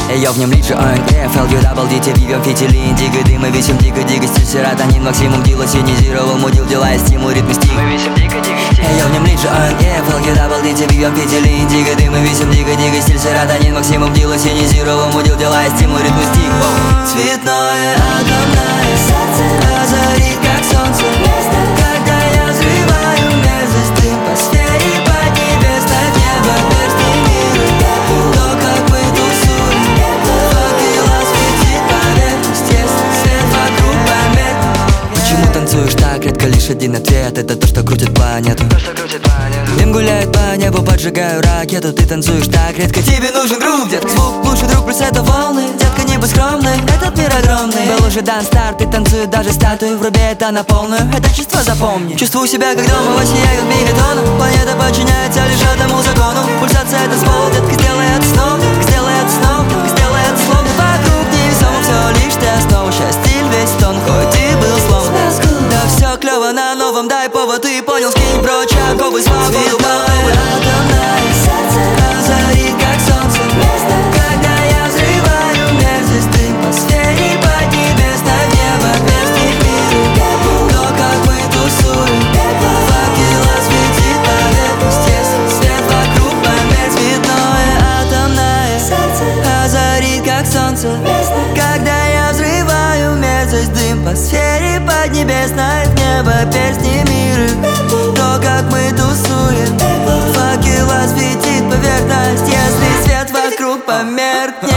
Я в нем лидер ОНГ, FLQ, обалдите, вивем фитили, индиго, дыма, весим дико-дико, стиль, серотонин, максимум, дило, синизировал, мудил, дела, стимул, ритм, стиль. Мы весим дико-дико, стиль. Я в нем лидер ОНГ, FLQ, обалдите, вивем фитили, индиго, дыма, весим дико-дико, стиль, серотонин, максимум, дило, синизировал, мудил, дела, стимул, ритм, стиль. Цветное атомное сердце озарит, как солнце, когда я взрываю мерзость, дым по сфере поднебесной, в небо перстни мира. То, как мы тусуем, факела светит поверхность, если свет вокруг померк. Почему танцуешь так редко? Лишь один ответ — это то, что крутит планету. Дым гуляет по небу, поджигаю ракету. Ты танцуешь так редко, тебе нужен друг, детка. Звук лучший друг, плюс это волны. Детка, не будь скромной, этот мир огромный. Был уже дан старт, ты танцует даже статую. Вруби это на полную, это чувство запомни. Чувствую себя как дома, во сне я как мегатона. Планета подчиняется лишь одному закону. Пульсация — это ствол, детка, сделай это снова. Сделай это снова, сделай это словно. Вокруг невесомо, все лишь ты основа. Счастье весь тон, хоть и был сломан. Да все клево на новом, дай повод, ты понял, скинь прочь оковы, свободу. Цветное атомное сердце озарит, как солнце, когда я взрываю мерзость, дым по сфере поднебесной, в небо перстни мира. То, как мы тусуем, факела светит поверхность, если свет вокруг померк. Цветное атомное сердце озарит, как солнце, когда я взрываю мерзость, дым по сфере поднебесной, в небо перстни мира. То, как мы тусуем, факела светит поверхность, если свет вокруг померк.